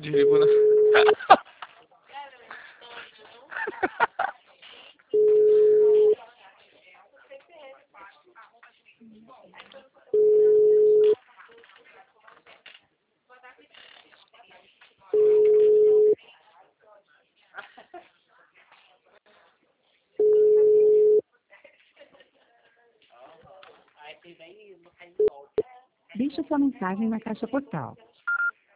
de vivo, né? Deixe sua mensagem na caixa postal.